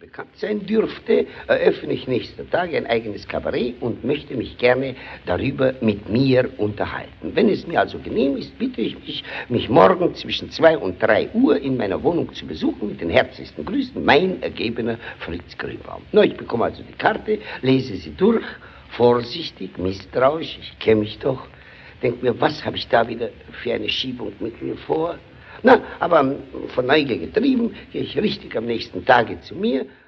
bekannt sein dürfte, eröffne ich nächster Tage ein eigenes Kabarett und möchte mich gerne darüber mit mir unterhalten. Wenn es mir also genehm ist, bitte ich mich morgen zwischen 2 und 3 Uhr in meiner Wohnung zu besuchen. Mit den herzlichsten Grüßen, mein ergebener Fritz Grünbaum. Na, ich bekomme also die Karte, lese sie durch, vorsichtig, misstrauisch, ich kenne mich doch. Denk mir, was habe ich da wieder für eine Schiebung mit mir vor? Na, aber von Neugier getrieben, gehe ich richtig am nächsten Tage zu mir,